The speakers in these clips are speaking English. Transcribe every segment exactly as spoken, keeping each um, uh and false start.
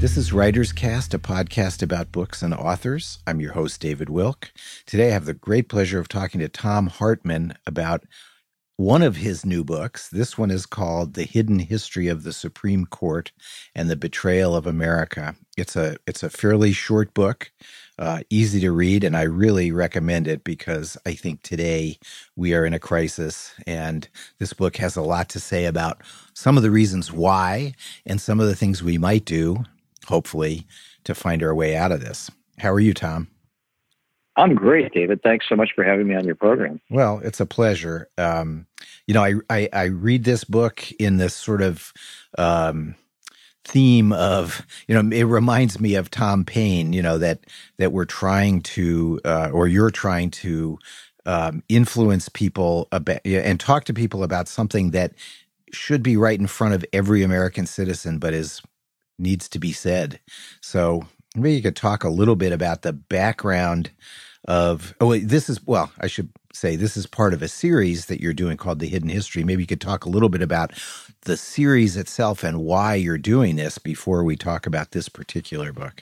This is Writer's Cast, a podcast about books and authors. I'm your host, David Wilk. Today I have the great pleasure of talking to Thom Hartmann about one of his new books. This one is called The Hidden History of the Supreme Court and the Betrayal of America. It's a it's a fairly short book, uh, easy to read, and I really recommend it because I think today we are in a crisis, and this book has a lot to say about some of the reasons why and some of the things we might do, hopefully, to find our way out of this. How are you, Thom? I'm great, David. Thanks so much for having me on your program. Well, it's a pleasure. Um, you know, I, I, I read this book in this sort of um, theme of, you know, it reminds me of Tom Paine, you know, that that we're trying to, uh, or you're trying to um, influence people about, and talk to people about something that should be right in front of every American citizen, but is needs to be said. So maybe you could talk a little bit about the background of, oh, wait, this is, well, I should say this is part of a series that you're doing called The Hidden History. Maybe you could talk a little bit about the series itself and why you're doing this before we talk about this particular book.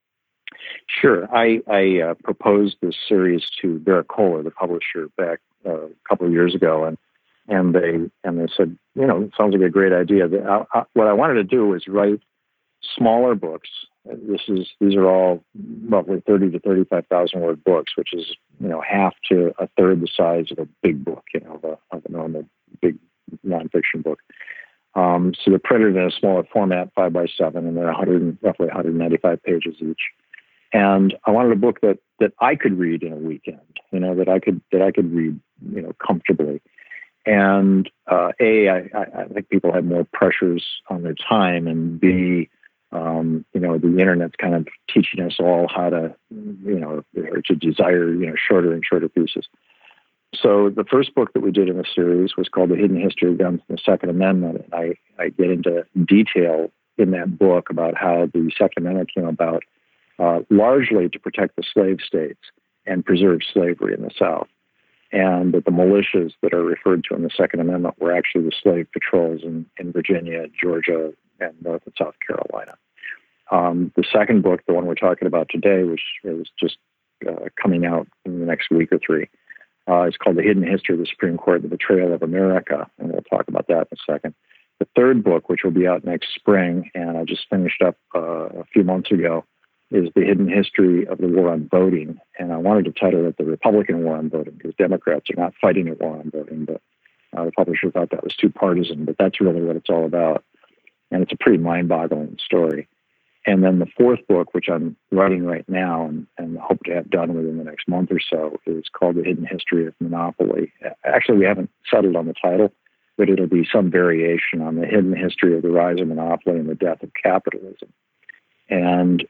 Sure. I, I uh, proposed this series to Barrett Kohler, the publisher, back uh, a couple of years ago, and and they and they said, you know, it sounds like a great idea. I, I, what I wanted to do was write smaller books. This is these are all roughly thirty to thirty-five thousand word books, which is, you know, half to a third the size of a big book, you know, of a, of a normal big nonfiction book. Um, so they're printed in a smaller format, five by seven, and they're one hundred, roughly one hundred ninety-five pages each. And I wanted a book that that I could read in a weekend, you know, that I could that I could read, you know, comfortably. And uh, a, I, I think people have more pressures on their time, and B, Um, you know, the internet's kind of teaching us all how to, you know, or to desire, you know, shorter and shorter pieces. So the first book that we did in the series was called The Hidden History of Guns and the Second Amendment. And I, I get into detail in that book about how the Second Amendment came about, uh, largely to protect the slave states and preserve slavery in the South. And that the militias that are referred to in the Second Amendment were actually the slave patrols in, in Virginia, Georgia, and North and South Carolina. Um, the second book, the one we're talking about today, which is just uh, coming out in the next week or three, uh, is called The Hidden History of the Supreme Court, The Betrayal of America, and we'll talk about that in a second. The third book, which will be out next spring, and I just finished up uh, a few months ago, is The Hidden History of the War on Voting, and I wanted to title it The Republican War on Voting, because Democrats are not fighting a war on voting, but uh, the publisher thought that was too partisan, but that's really what it's all about. And it's a pretty mind-boggling story. And then the fourth book, which I'm writing right now and, and hope to have done within the next month or so, is called The Hidden History of Monopoly. Actually, we haven't settled on the title, but it'll be some variation on the hidden history of the rise of monopoly and the death of capitalism. And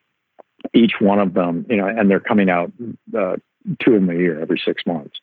each one of them, you know, and they're coming out uh, two of them a year, every six months.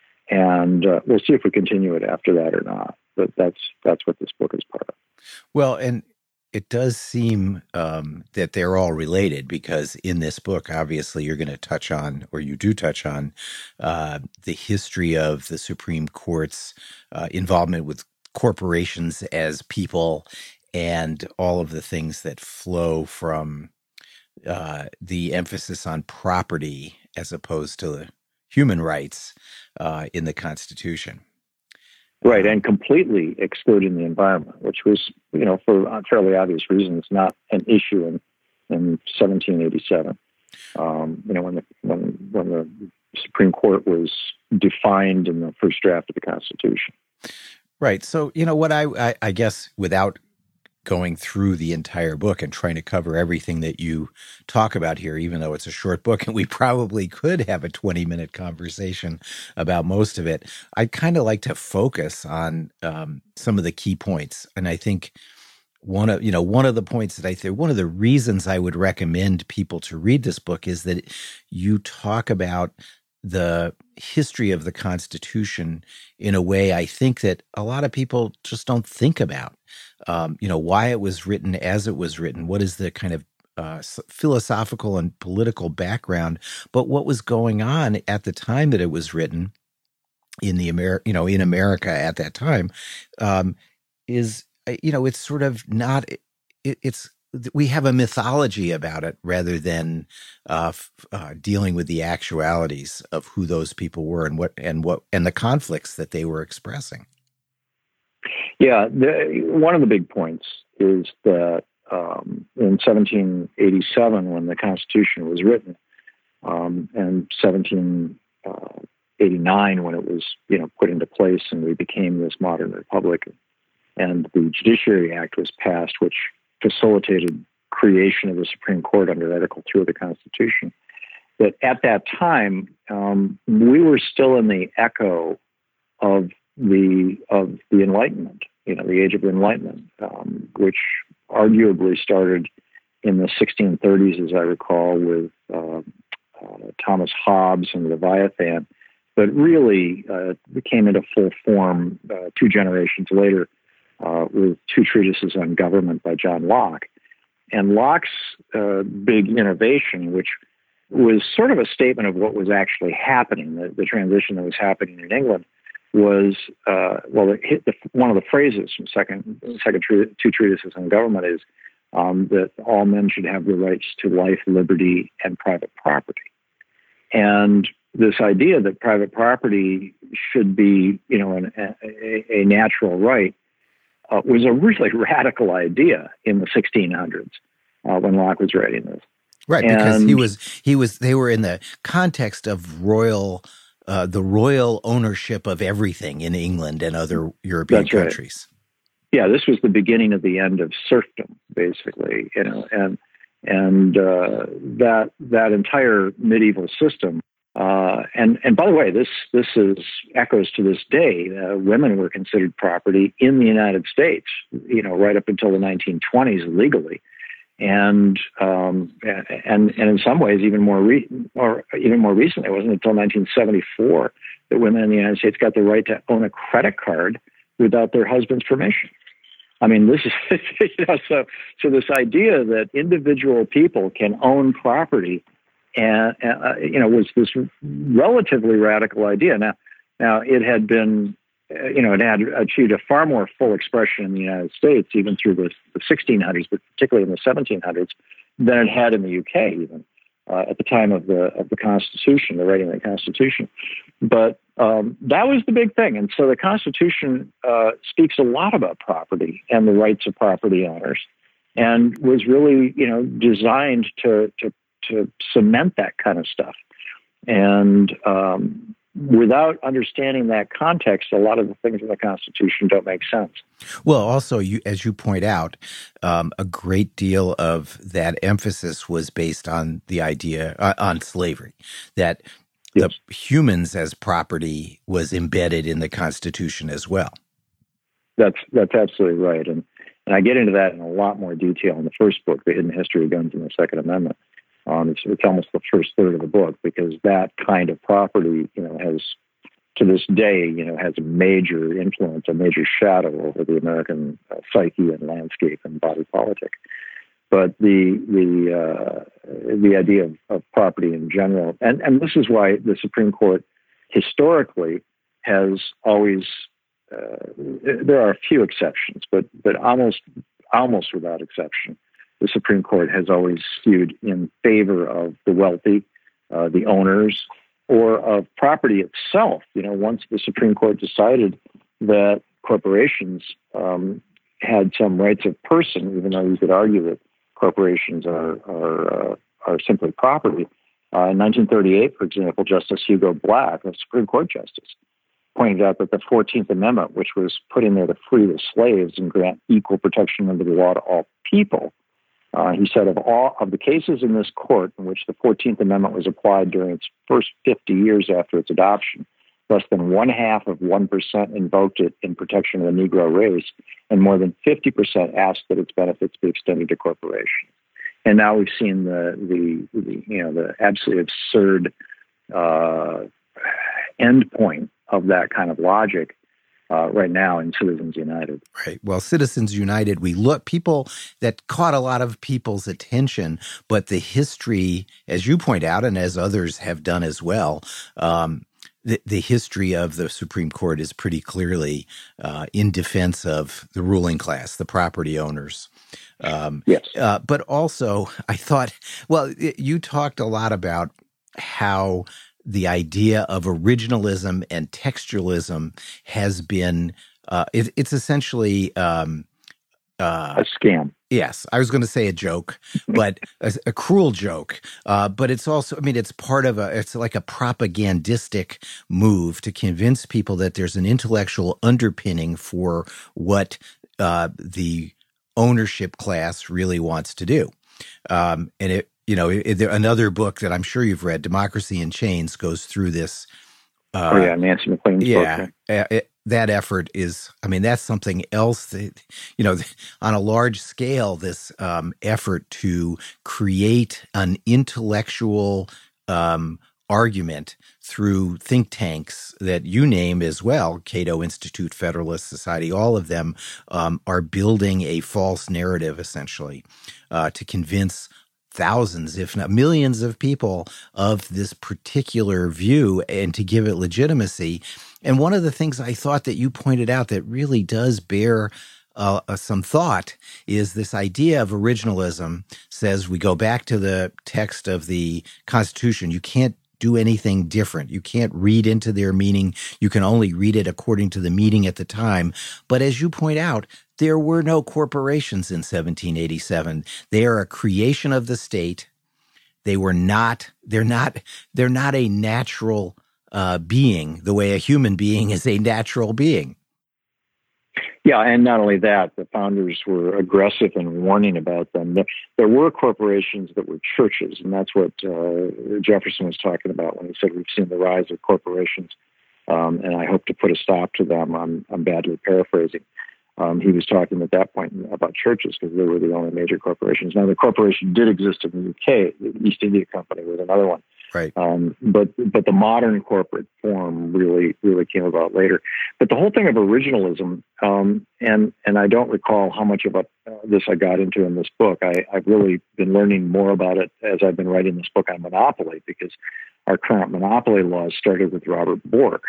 And uh, we'll see if we continue it after that or not. But that's that's what this book is part of. Well, and it does seem um, that they're all related, because in this book, obviously, you're going to touch on, or you do touch on, uh, the history of the Supreme Court's uh, involvement with corporations as people, and all of the things that flow from uh, the emphasis on property as opposed to human rights uh, in the Constitution. Right, and completely excluding the environment, which was, you know, for fairly obvious reasons, not an issue in, in seventeen eighty-seven. Um, you know, when the when when the Supreme Court was defined in the first draft of the Constitution. Right. So, you know, what I I, I guess without going through the entire book and trying to cover everything that you talk about here, even though it's a short book and we probably could have a twenty minute conversation about most of it, I kind of like to focus on um, some of the key points. And I think one of, you know, one of the points that I think, one of the reasons I would recommend people to read this book is that you talk about the history of the Constitution in a way I think that a lot of people just don't think about. Um, you know, why it was written as it was written, what is the kind of uh, philosophical and political background, but what was going on at the time that it was written in the Amer- you know, in America at that time, um, is, you know, it's sort of not, it, it's we have a mythology about it rather than uh, f- uh, dealing with the actualities of who those people were and what and what and the conflicts that they were expressing. Yeah, the, one of the big points is that um, in seventeen eighty-seven, when the Constitution was written, um, and seventeen eighty-nine, when it was you know put into place and we became this modern republic, and the Judiciary Act was passed, which facilitated creation of the Supreme Court under Article two of the Constitution, that at that time, um, we were still in the echo of the of the Enlightenment, you know, the Age of Enlightenment, um, which arguably started in the sixteen thirties, as I recall, with uh, uh, Thomas Hobbes and Leviathan, but really uh, came into full form uh, two generations later uh, with two treatises on government by John Locke. And Locke's uh, big innovation, which was sort of a statement of what was actually happening, the, the transition that was happening in England, was, uh, well, it hit the, one of the phrases from second, second tre- two treatises on government is um, that all men should have the rights to life, liberty, and private property. And this idea that private property should be, you know, an, a, a natural right uh, was a really radical idea in the sixteen hundreds uh, when Locke was writing this. Right, and, because he was, he was, they were in the context of royal, uh, the royal ownership of everything in England and other European that's right. countries. Yeah, this was the beginning of the end of serfdom, basically, you know, and and uh, that that entire medieval system. Uh, and and by the way, this this is echoes to this day. Uh, women were considered property in the United States, you know, right up until the nineteen twenties legally, and um, and and in some ways even more re- or even more recently. It wasn't until nineteen seventy-four that women in the United States got the right to own a credit card without their husband's permission. I mean, this is you know, so so this idea that individual people can own property. And, uh, you know, was this relatively radical idea. Now, now it had been, uh, you know, it had achieved a far more full expression in the United States, even through the, the sixteen hundreds, but particularly in the seventeen hundreds, than it had in the U K, even uh, at the time of the of the Constitution, the writing of the Constitution. But um, that was the big thing, and so the Constitution uh, speaks a lot about property and the rights of property owners, and was really, you know, designed to to to cement that kind of stuff. And um, without understanding that context, a lot of the things in the Constitution don't make sense. Well, also, you, as you point out, um, a great deal of that emphasis was based on the idea, uh, on slavery, that yes. the humans as property was embedded in the Constitution as well. That's that's absolutely right. And, and I get into that in a lot more detail in the first book, The Hidden History of Guns and the Second Amendment. Um, it's, it's almost the first third of the book, because that kind of property, you know, has, to this day, you know, has a major influence, a major shadow over the American uh, psyche and landscape and body politic. But the the uh, the idea of, of property in general, and, and this is why the Supreme Court historically has always, uh, there are a few exceptions, but but almost almost without exception, the Supreme Court has always skewed in favor of the wealthy, uh, the owners, or of property itself. You know, once the Supreme Court decided that corporations um, had some rights of person, even though you could argue that corporations are are, uh, are simply property. Uh, in nineteen thirty-eight, for example, Justice Hugo Black, a Supreme Court justice, pointed out that the fourteenth Amendment, which was put in there to free the slaves and grant equal protection under the law to all people, Uh, he said of all of the cases in this court in which the fourteenth Amendment was applied during its first fifty years after its adoption, less than one half of one percent invoked it in protection of the Negro race, and more than fifty percent asked that its benefits be extended to corporations. And now we've seen the the, the you know the absolutely absurd uh, end point of that kind of logic. Uh, right now in Citizens United. Right. Well, Citizens United, we look, people that caught a lot of people's attention, but the history, as you point out, and as others have done as well, um, the, the history of the Supreme Court is pretty clearly uh, in defense of the ruling class, the property owners. Um, yes. Uh, but also, I thought, well, it, you talked a lot about how the idea of originalism and textualism has been, uh, it, it's essentially um, uh, a scam. Yes, I was going to say a joke, but a, a cruel joke. Uh, but it's also, I mean, it's part of a, it's like a propagandistic move to convince people that there's an intellectual underpinning for what uh, the ownership class really wants to do. Um, and it, you know, it, it, another book that I'm sure you've read, Democracy in Chains, goes through this. Uh, oh yeah, Nancy MacLean's yeah, book. Yeah, it, that effort is, I mean, that's something else that, you know, on a large scale, this um, effort to create an intellectual um, argument through think tanks that you name as well, Cato Institute, Federalist Society, all of them um, are building a false narrative, essentially, uh, to convince thousands, if not millions of people of this particular view and to give it legitimacy. And one of the things I thought that you pointed out that really does bear uh, uh, some thought is this idea of originalism says we go back to the text of the Constitution. You can't do anything different. You can't read into their meaning. You can only read it according to the meaning at the time. But as you point out, there were no corporations in seventeen eighty-seven. They are a creation of the state. They were not, they're not, they're not a natural uh, being the way a human being is a natural being. Yeah, and not only that, the founders were aggressive in warning about them. There were corporations that were churches, and that's what uh, Jefferson was talking about when he said we've seen the rise of corporations, um, and I hope to put a stop to them. I'm, I'm badly paraphrasing. Um, he was talking at that point about churches because they were the only major corporations. Now, the corporation did exist in the U K. The East India Company was another one. Right. Um, but but the modern corporate form really really came about later. But the whole thing of originalism, um, and and I don't recall how much of a, uh, this I got into in this book. I, I've really been learning more about it as I've been writing this book on monopoly, because our current monopoly laws started with Robert Bork.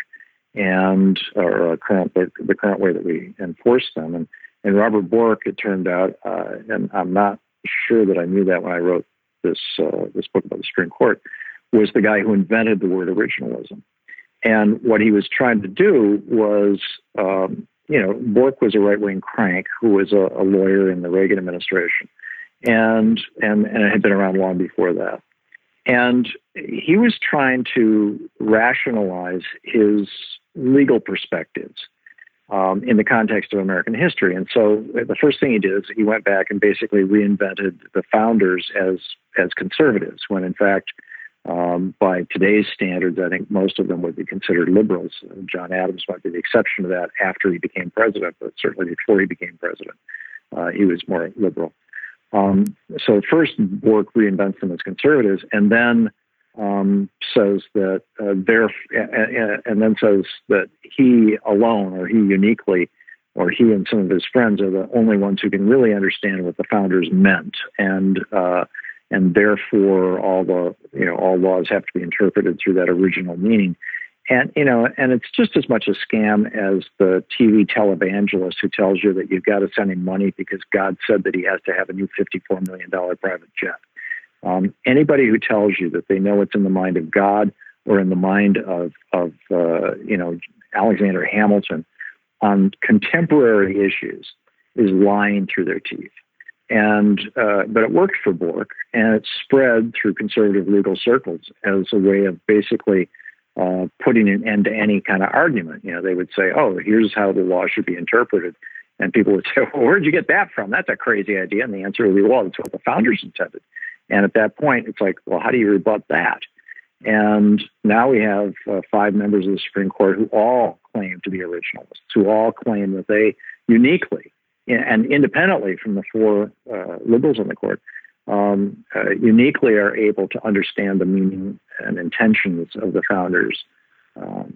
And or uh, current the, the current way that we enforce them, and and Robert Bork, it turned out, uh, and I'm not sure that I knew that when I wrote this uh, this book about the Supreme Court, was the guy who invented the word originalism. And what he was trying to do was, um, you know, Bork was a right wing crank who was a, a lawyer in the Reagan administration, and and and it had been around long before that. And he was trying to rationalize his legal perspectives um, in the context of American history. And so the first thing he did is he went back and basically reinvented the founders as as conservatives, when in fact, um, by today's standards, I think most of them would be considered liberals. John Adams might be the exception to that after he became president, but certainly before he became president, uh, he was more liberal. Um, so first, Bork reinvents them as conservatives, and then um, says that uh, they're, and, and then says that he alone, or he uniquely, or he and some of his friends are the only ones who can really understand what the founders meant, and uh, and therefore all the you know all laws have to be interpreted through that original meaning. And, you know, and it's just as much a scam as the T V televangelist who tells you that you've got to send him money because God said that he has to have a new fifty-four million dollars private jet. Um, anybody who tells you that they know what's in the mind of God or in the mind of, of uh, you know, Alexander Hamilton on contemporary issues is lying through their teeth. And uh, but it worked for Bork, and it spread through conservative legal circles as a way of basically Uh, putting an end to any kind of argument. You know, they would say, oh, here's how the law should be interpreted. And people would say, well, where'd you get that from? That's a crazy idea. And the answer would be, well, it's what the founders intended. And at that point, it's like, well, how do you rebut that? And now we have uh, five members of the Supreme Court who all claim to be originalists, who all claim that they uniquely and independently from the four uh, liberals on the court, um, uh, uniquely are able to understand the meaning and intentions of the founders um,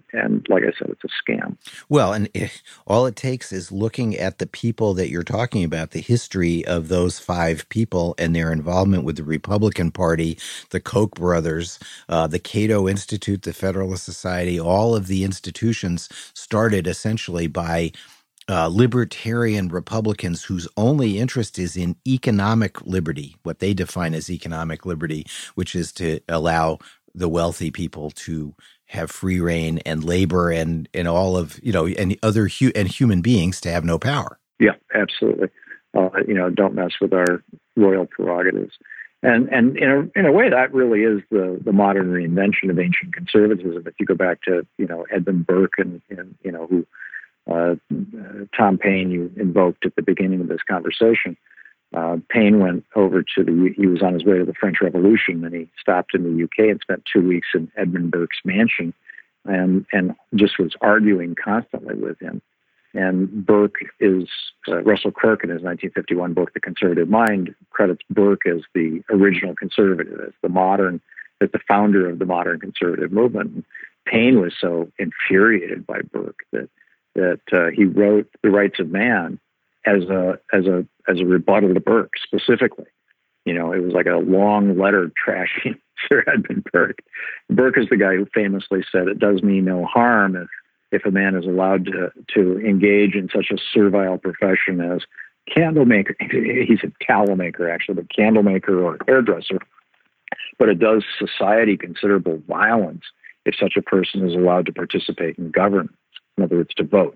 and like I said, it's a scam. Well, and if, all it takes is looking at the people that you're talking about, the history of those five people and their involvement with the Republican Party, the Koch brothers, uh, the Cato Institute, the Federalist Society. All of the institutions started essentially by Uh, libertarian Republicans whose only interest is in economic liberty, what they define as economic liberty, which is to allow the wealthy people to have free reign and labor and, and all of, you know, and other hu- and human beings to have no power. Yeah, absolutely. Uh, you know, don't mess with our royal prerogatives. And and in a, in a way, that really is the, the modern reinvention of ancient conservatism. If you go back to, you know, Edmund Burke and, and you know, who Uh, uh, Tom Paine, you invoked at the beginning of this conversation. Uh, Paine went over to the, he was on his way to the French Revolution, and he stopped in the U K and spent two weeks in Edmund Burke's mansion and, and just was arguing constantly with him. And Burke is, uh, Russell Kirk in his nineteen fifty-one book, The Conservative Mind, credits Burke as the original conservative, as the modern, as the founder of the modern conservative movement. And Paine was so infuriated by Burke that that uh, he wrote The Rights of Man as a as a as a rebuttal to Burke specifically. You know, it was like a long letter trashing Sir Edmund Burke. Burke is the guy who famously said, "It does me no harm if if a man is allowed to to engage in such a servile profession as candle maker." He said tallow maker, actually, but candle maker or hairdresser. But it does society considerable violence if such a person is allowed to participate in government. In other words, to vote.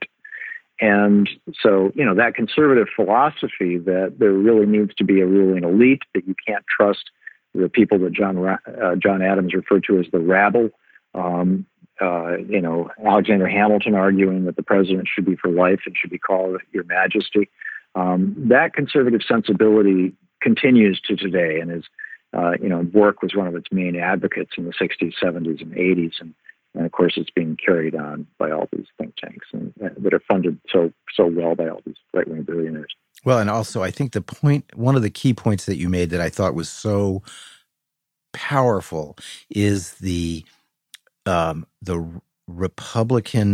And so, you know, that conservative philosophy that there really needs to be a ruling elite, that you can't trust the people that John uh, John Adams referred to as the rabble. Um, uh, you know, Alexander Hamilton arguing that the president should be for life and should be called Your Majesty. Um, that conservative sensibility continues to today, and is, uh, you know, Bork was one of its main advocates in the sixties, seventies, and eighties, and And of course, it's being carried on by all these think tanks and, uh, that are funded so so well by all these right-wing billionaires. Well, and also, I think the point, one of the key points that you made that I thought was so powerful is the um, the Republican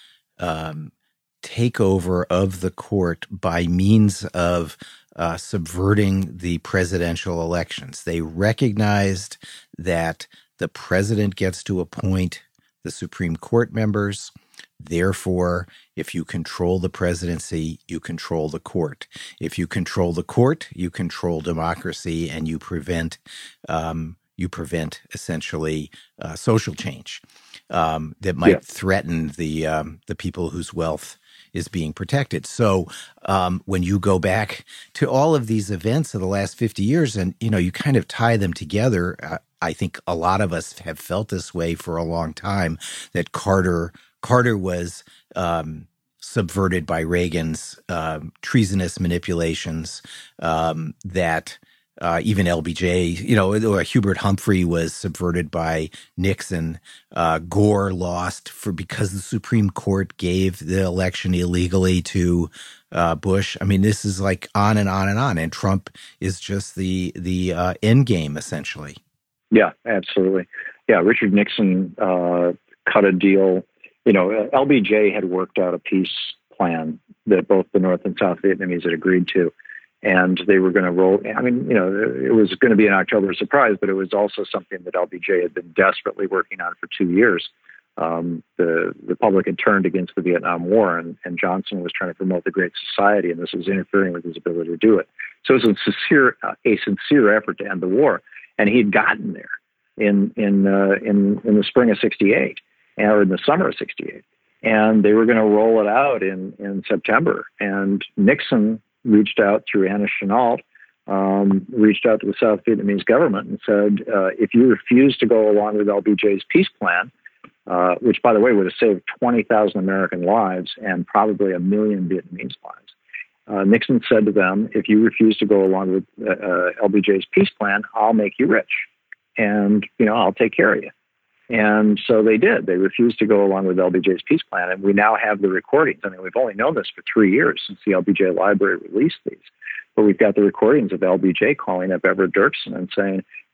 um, takeover of the court by means of uh, subverting the presidential elections. They recognized that the president gets to appoint the Supreme Court members. Therefore, if you control the presidency, you control the court. If you control the court, you control democracy, and you prevent um, you prevent essentially uh, social change um, that might Yeah. threaten the um, the people whose wealth is being protected. So um, when you go back to all of these events of the last fifty years, and you know, you kind of tie them together. Uh, I think a lot of us have felt this way for a long time, that Carter Carter was um, subverted by Reagan's um, treasonous manipulations, um, that uh, even L B J, you know, or Hubert Humphrey was subverted by Nixon. Uh, Gore lost for because the Supreme Court gave the election illegally to uh, Bush. I mean, this is like on and on and on, and Trump is just the the uh, end game essentially. Yeah, absolutely. Yeah, Richard Nixon uh, cut a deal. You know, L B J had worked out a peace plan that both the North and South Vietnamese had agreed to, and they were going to roll. I mean, you know, it was going to be an October surprise, but it was also something that L B J had been desperately working on for two years. Um, the the public had turned against the Vietnam War, and, and Johnson was trying to promote the Great Society, and this was interfering with his ability to do it. So it was a sincere, uh, a sincere effort to end the war. And he'd gotten there in in uh, in in the spring of sixty-eight, or in the summer of sixty-eight, and they were going to roll it out in in September. And Nixon reached out through Anna Chennault, um, reached out to the South Vietnamese government and said, uh, if you refuse to go along with L B J's peace plan, uh, which by the way would have saved twenty thousand American lives and probably a million Vietnamese lives. Uh, Nixon said to them, if you refuse to go along with uh, uh, L B J's peace plan, I'll make you rich. And, you know, I'll take care of you. And so they did. They refused to go along with L B J's peace plan. And we now have the recordings. I mean, we've only known this for three years since the L B J library released these. But we've got the recordings of L B J calling up Everett Dirksen and saying,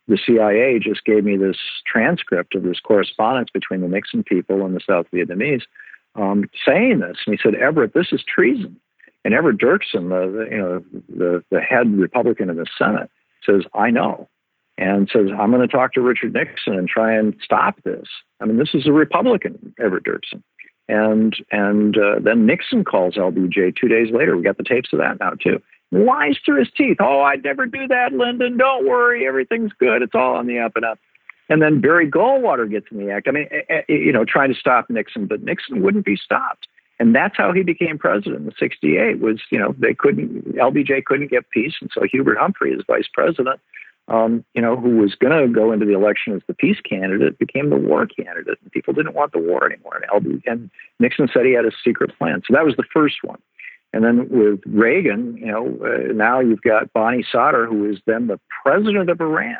the C I A just gave me this transcript of this correspondence between the Nixon people and the South Vietnamese um, saying this. And he said, Everett, this is treason. And Everett Dirksen, the, the you know the, the head Republican in the Senate, says, I know. And says, I'm going to talk to Richard Nixon and try and stop this. I mean, this is a Republican, Everett Dirksen. And and uh, then Nixon calls L B J two days later. We got the tapes of that now, too. Lies through his teeth. Oh, I'd never do that, Lyndon. Don't worry. Everything's good. It's all on the up and up. And then Barry Goldwater gets in the act. I mean, you know, trying to stop Nixon, but Nixon wouldn't be stopped. And that's how he became president in sixty-eight was, you know, they couldn't, L B J couldn't get peace. And so Hubert Humphrey, as vice president, um, you know, who was going to go into the election as the peace candidate, became the war candidate. And people didn't want the war anymore. And, L B J, and Nixon said he had a secret plan. So that was the first one. And then with Reagan, you know, uh, now you've got Bonnie Sauter, who is then the president of Iran,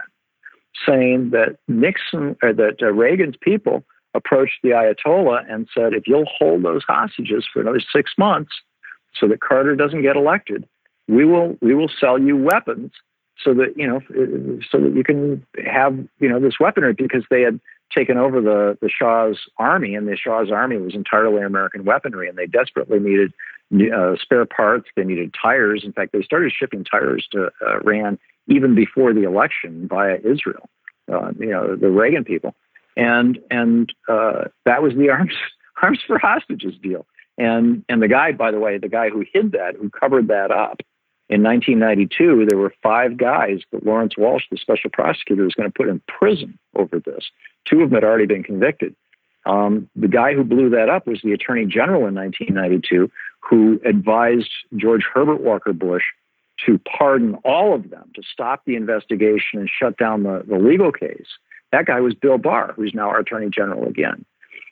saying that Nixon, or that uh, Reagan's people approached the Ayatollah and said, if you'll hold those hostages for another six months so that Carter doesn't get elected, we will we will sell you weapons so that, you know, so that you can have, you know, this weaponry, because they had taken over the, the Shah's army, and the Shah's army was entirely American weaponry, and they desperately needed uh, spare parts. They needed tires. In fact, they started shipping tires to uh, Iran even before the election via Israel, uh, you know, the Reagan people. And and uh, that was the arms arms for hostages deal. And and the guy, by the way, the guy who hid that, who covered that up, in nineteen ninety-two, there were five guys that Lawrence Walsh, the special prosecutor, was going to put in prison over this. Two of them had already been convicted. Um, the guy who blew that up was the attorney general in nineteen ninety-two, who advised George Herbert Walker Bush to pardon all of them, to stop the investigation and shut down the, the legal case. That guy was Bill Barr, who's now our attorney general again.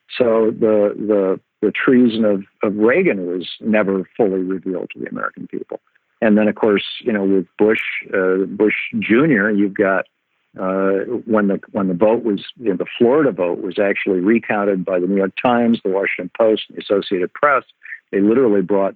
So the the the treason of, of Reagan was never fully revealed to the American people. And then, of course, you know, with Bush, uh, Bush Junior, you've got uh, when the when the vote was, you know, the Florida vote was actually recounted by the New York Times, the Washington Post, and the Associated Press. They literally brought,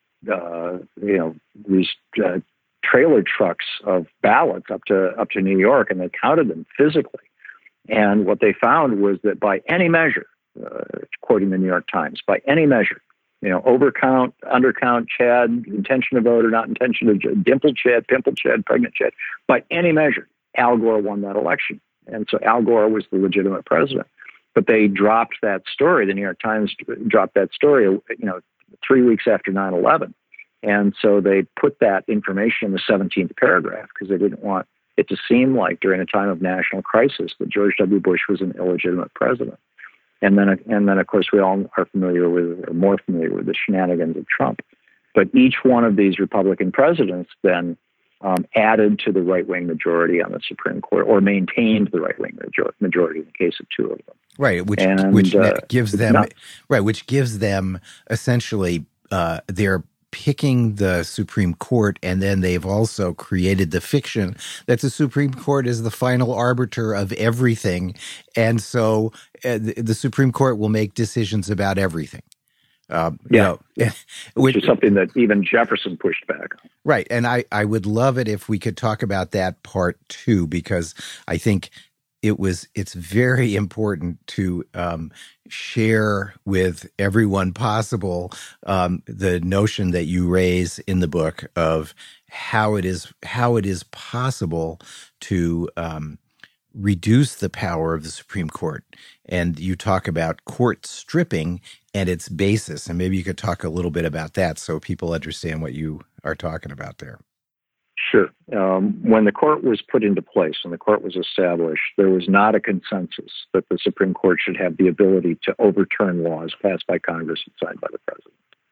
uh, you know, these uh, trailer trucks of ballots up to up to New York, and they counted them physically. And what they found was that by any measure, uh, quoting the New York Times, by any measure, you know, overcount, undercount, Chad, intention to vote or not intention to, dimple Chad, pimple Chad, pregnant Chad, by any measure, Al Gore won that election. And so Al Gore was the legitimate president. But they dropped that story. The New York Times dropped that story, you know, three weeks after nine eleven. And so they put that information in the seventeenth paragraph because they didn't want it to seem like during a time of national crisis that George W. Bush was an illegitimate president. And then, and then, of course, we all are familiar with, or more familiar with, the shenanigans of Trump. But each one of these Republican presidents then um, added to the right-wing majority on the Supreme Court, or maintained the right-wing majority in the case of two of them. Right, which and, which uh, gives them not, right, which gives them essentially uh, their picking the Supreme Court, and then they've also created the fiction that the Supreme Court is the final arbiter of everything, and so uh, the, the Supreme Court will make decisions about everything. Um, yeah, you know, which, which is something that even Jefferson pushed back on. Right, and I, I would love it if we could talk about that part too, because I think it was it's very important to um, share with everyone possible um, the notion that you raise in the book of how it is how it is possible to um, reduce the power of the Supreme Court. And you talk about court stripping and its basis, and maybe you could talk a little bit about that so people understand what you are talking about there. Sure. Um, when the court was put into place and the court was established, there was not a consensus that the Supreme Court should have the ability to overturn laws passed by Congress and signed by the president.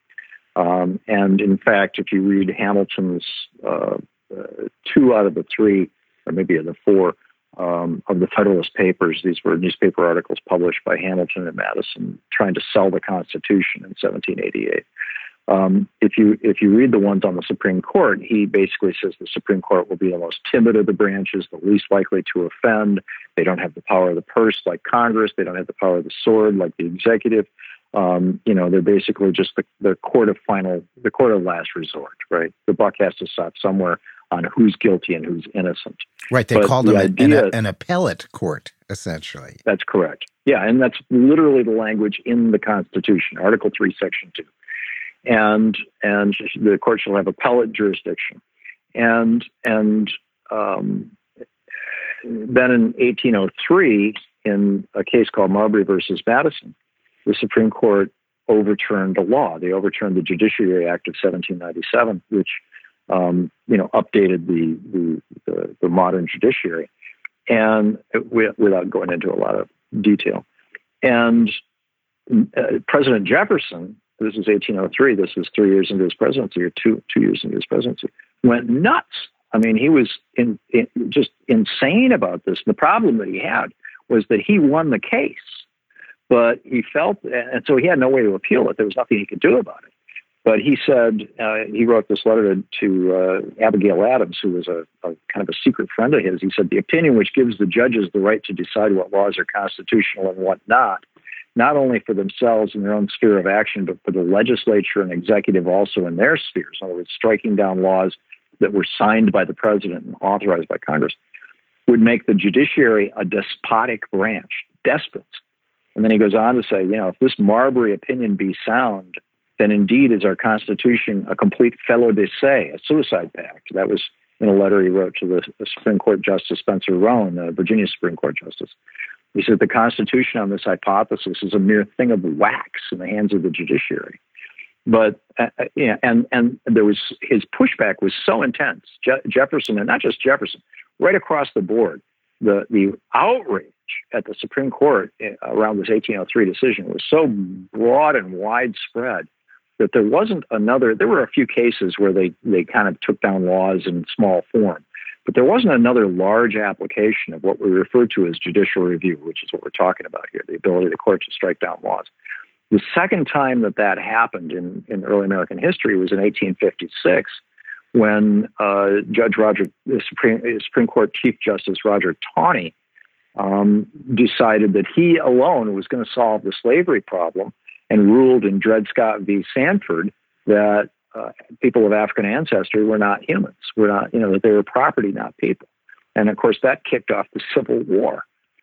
Um, and in fact, if you read Hamilton's uh, uh, two out of the three, or maybe of the four, um, of the Federalist Papers, these were newspaper articles published by Hamilton and Madison trying to sell the Constitution in seventeen eighty-eight. Um, if you if you read the ones on the Supreme Court, he basically says the Supreme Court will be the most timid of the branches, the least likely to offend. They don't have the power of the purse like Congress. They don't have the power of the sword like the executive. Um, you know, they're basically just the, the court of final, the court of last resort, right? The buck has to stop somewhere on who's guilty and who's innocent. Right. They but called the them idea, an, an appellate court, essentially. That's correct. Yeah, and that's literally the language in the Constitution, Article three, Section two. And and the court shall have appellate jurisdiction. And and um, then in eighteen oh three, in a case called Marbury versus Madison, the Supreme Court overturned a law. They overturned the Judiciary Act of seventeen ninety-seven, which um, you know updated the, the the the modern judiciary, and it, without going into a lot of detail. And uh, President Jefferson, this is eighteen oh three, this was three years into his presidency, or two two years into his presidency, went nuts. I mean, he was in, in, just insane about this. The problem that he had was that he won the case, but he felt, and so he had no way to appeal it. There was nothing he could do about it. But he said, uh, he wrote this letter to, to uh, Abigail Adams, who was a, a kind of a secret friend of his. He said, the opinion which gives the judges the right to decide what laws are constitutional and what not, not only for themselves in their own sphere of action, but for the legislature and executive also in their spheres. In other words, striking down laws that were signed by the president and authorized by Congress, would make the judiciary a despotic branch, despots. And then he goes on to say, you know, if this Marbury opinion be sound, then indeed is our Constitution a complete felo de se, a suicide pact. That was in a letter he wrote to the, the Supreme Court Justice Spencer Roane, the Virginia Supreme Court Justice. He said the Constitution on this hypothesis is a mere thing of wax in the hands of the judiciary. But uh, yeah, and and there was his pushback was so intense. Je- Jefferson, and not just Jefferson, right across the board, the the outrage at the Supreme Court around this eighteen oh three decision was so broad and widespread that there wasn't another. There were a few cases where they they kind of took down laws in small form, but there wasn't another large application of what we refer to as judicial review, which is what we're talking about here, the ability of the court to strike down laws. The second time that that happened in, in early American history was in eighteen fifty-six, when uh, Judge Roger, the Supreme, Supreme Court Chief Justice Roger Taney, um, decided that he alone was going to solve the slavery problem, and ruled in Dred Scott v. Sanford that uh, people of African ancestry were not humans, were not, you know, that they were property, not people. And of course, that kicked off the Civil War.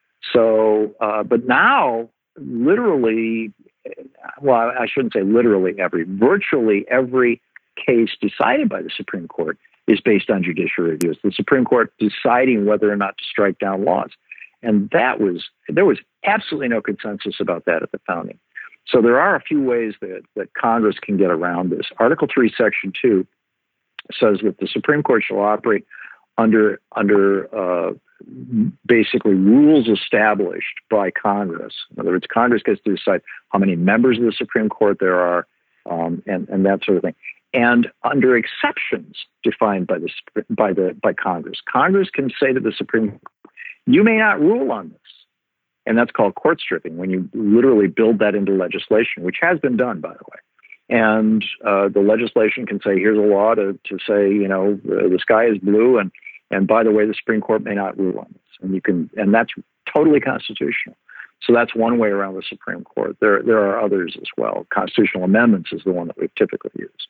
So, uh, but now, literally, well, I shouldn't say literally every, virtually every case decided by the Supreme Court is based on judicial review. It's the Supreme Court deciding whether or not to strike down laws. And that was, there was absolutely no consensus about that at the founding. So there are a few ways that, that Congress can get around this. Article three, Section two says that the Supreme Court shall operate under, under uh, basically rules established by Congress. In other words, Congress gets to decide how many members of the Supreme Court there are, um, and, and that sort of thing. And under exceptions defined by the by the by Congress, Congress can say to the Supreme Court, "You may not rule on this," and that's called court stripping. When you literally build that into legislation, which has been done, by the way, and uh, the legislation can say, "Here's a law to to say, you know, the, the sky is blue," and and by the way, the Supreme Court may not rule on this, and you can, and that's totally constitutional. So that's one way around the Supreme Court. There there are others as well. Constitutional amendments is the one that we've typically used.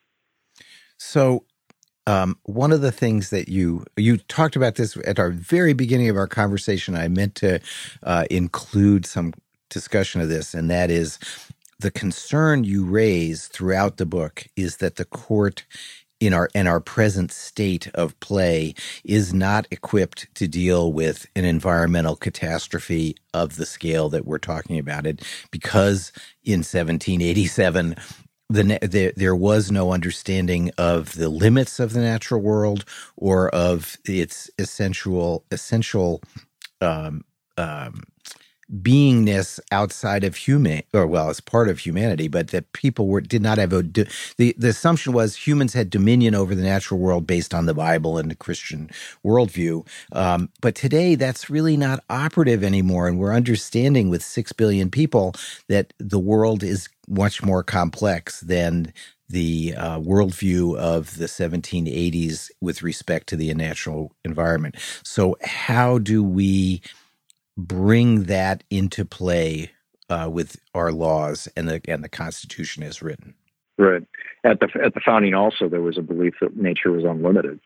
So um, one of the things that you you talked about this at our very beginning of our conversation, I meant to uh, include some discussion of this, and that is the concern you raise throughout the book is that the court in our in our present state of play is not equipped to deal with an environmental catastrophe of the scale that we're talking about it, because in seventeen eighty-seven The, there, there was no understanding of the limits of the natural world or of its essential essential um, um, beingness outside of human, or well, as part of humanity, but that people were did not have a the the assumption was humans had dominion over the natural world based on the Bible and the Christian worldview. Um, but today, that's really not operative anymore, and we're understanding with six billion people that the world is much more complex than the uh, worldview of the seventeen eighties with respect to the natural environment. So, how do we bring that into play uh, with our laws and the and the Constitution as written? Right. At the at the founding, also there was a belief that nature was unlimited,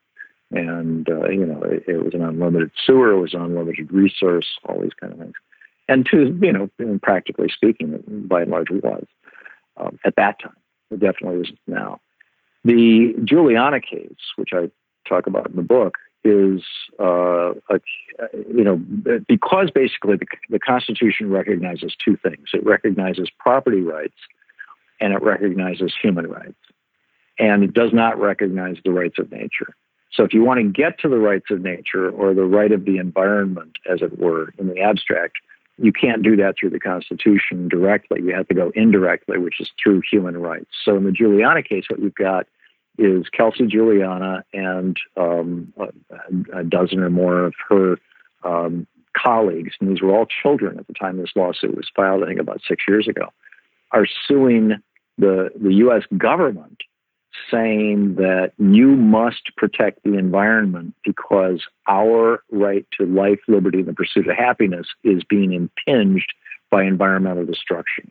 And, uh, you know, it, it was an unlimited sewer, it was an unlimited resource, all these kind of things. And to, you know, practically speaking, it by and large it was um, at that time. It definitely isn't now. The Juliana case, which I talk about in the book, is, uh, a, you know, because basically the, the Constitution recognizes two things. It recognizes property rights and it recognizes human rights. And it does not recognize the rights of nature. So if you want to get to the rights of nature or the right of the environment, as it were, in the abstract, you can't do that through the Constitution directly. You have to go indirectly, which is through human rights. So in the Juliana case, what you've got is Kelsey Juliana and um, a, a dozen or more of her um, colleagues, and these were all children at the time this lawsuit was filed, I think about six years ago, are suing the, the U S government, saying that you must protect the environment because our right to life, liberty, and the pursuit of happiness is being impinged by environmental destruction.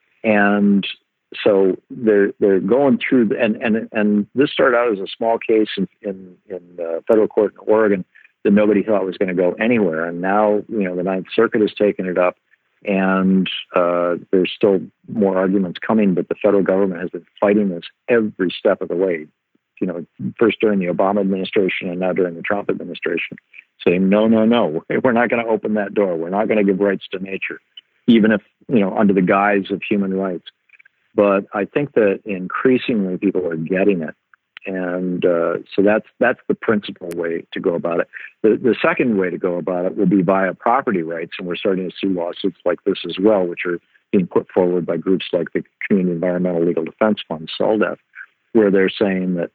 And so they're they're going through, the, and and and this started out as a small case in in, in uh, federal court in Oregon that nobody thought was going to go anywhere, and now you know the Ninth Circuit has taken it up, and uh, there's still more arguments coming. But the federal government has been fighting this every step of the way. You know, first during the Obama administration and now during the Trump administration, saying no, no, no, we're not going to open that door. We're not going to give rights to nature, even if you know under the guise of human rights. But I think that increasingly people are getting it. And uh, so that's that's the principal way to go about it. The, the second way to go about it will be via property rights. And we're starting to see lawsuits like this as well, which are being put forward by groups like the Community Environmental Legal Defense Fund, SOLDEF, where they're saying that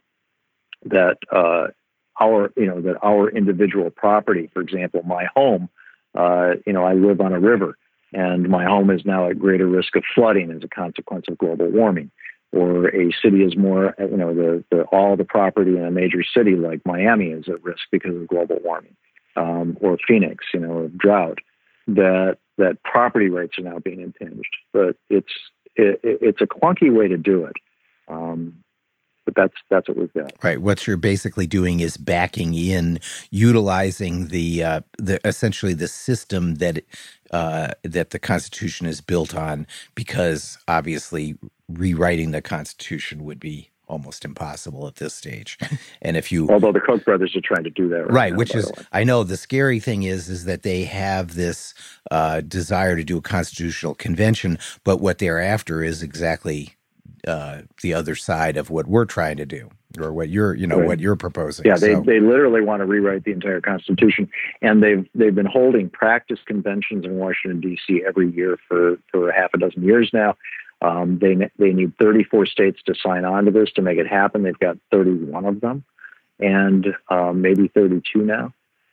that uh, our, you know, that our individual property, for example, my home, uh, you know, I live on a river. And my home is now at greater risk of flooding as a consequence of global warming. Or a city is more, you know, the, the all the property in a major city like Miami is at risk because of global warming. Um, or Phoenix, you know, of drought. That that property rights are now being impinged. But it's it, it's a clunky way to do it. Um, But that's that's what we've got. Right. What you're basically doing is backing in, utilizing the uh, the essentially the system that uh, that the Constitution is built on, because obviously rewriting the Constitution would be almost impossible at this stage. And if you, although the Koch brothers are trying to do that, right, right, now, which is, I know the scary thing is, is that they have this uh, desire to do a constitutional convention, but what they're after is exactly Uh, the other side of what we're trying to do, or what you're, you know, right. what you're proposing. Yeah, they so. they literally want to rewrite the entire Constitution, and they've they've been holding practice conventions in Washington D C every year for for half a dozen years now. Um, they they need thirty-four states to sign on to this to make it happen. They've got thirty-one of them, and um, maybe thirty-two now,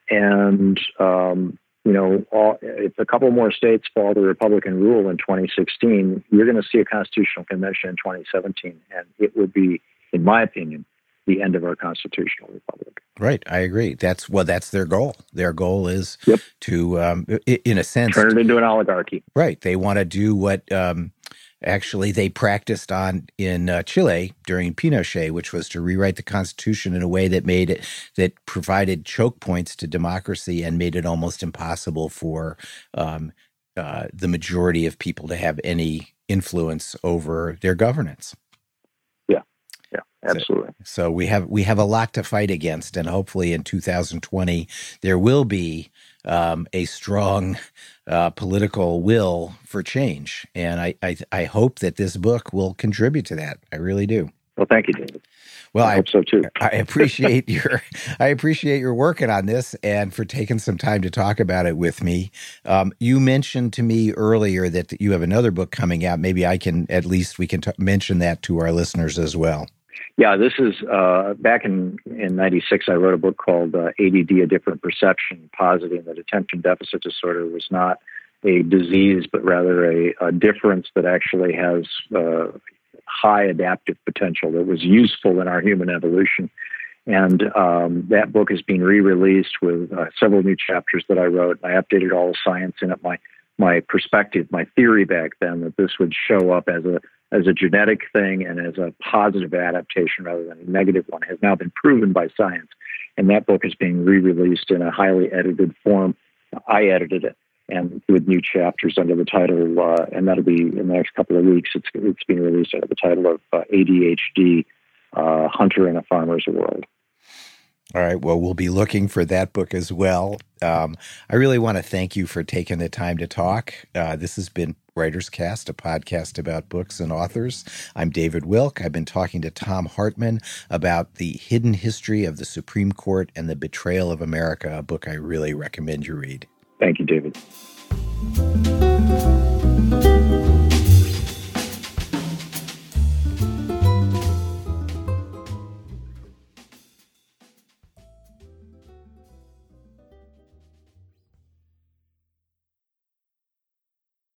and um, you know, all, if a couple more states follow the Republican rule in twenty sixteen, you're going to see a constitutional convention in twenty seventeen, and it would be, in my opinion, the end of our constitutional republic. Right, I agree. That's well, that's their goal. Their goal is yep. to, um, in a sense, turn it into an oligarchy. Right. They want to do what um, actually they practiced on in uh, Chile during Pinochet, which was to rewrite the Constitution in a way that made it, that provided choke points to democracy and made it almost impossible for um, uh, the majority of people to have any influence over their governance. Yeah, yeah, absolutely. So, so we have we have a lot to fight against, and hopefully in two thousand twenty there will be um, a strong uh, political will for change, and I, I I hope that this book will contribute to that. I really do. Well, thank you, David. Well, I, I hope so too. I appreciate your I appreciate your working on this and for taking some time to talk about it with me. Um, you mentioned to me earlier that you have another book coming out. Maybe I can at least we can t- mention that to our listeners as well. Yeah, this is uh, back in in ninety-six. I wrote a book called uh, A D D: A Different Perception, positing that attention deficit disorder was not a disease, but rather a, a difference that actually has uh, high adaptive potential that was useful in our human evolution. And um, that book is being re-released with uh, several new chapters that I wrote. I updated all the science in it. My my perspective, my theory back then that this would show up as a as a genetic thing and as a positive adaptation rather than a negative one has now been proven by science. and that book is being re-released in a highly edited form. I edited it, and with new chapters under the title, uh, and that'll be in the next couple of weeks. It's it's being released under the title of uh, A D H D, uh, Hunter in a Farmer's World. All right. Well, we'll be looking for that book as well. Um, I really want to thank you for taking the time to talk. Uh, this has been Writers Cast, a podcast about books and authors. I'm David Wilk. I've been talking to Thom Hartmann about The Hidden History of the Supreme Court and the Betrayal of America, a book I really recommend you read. Thank you, David.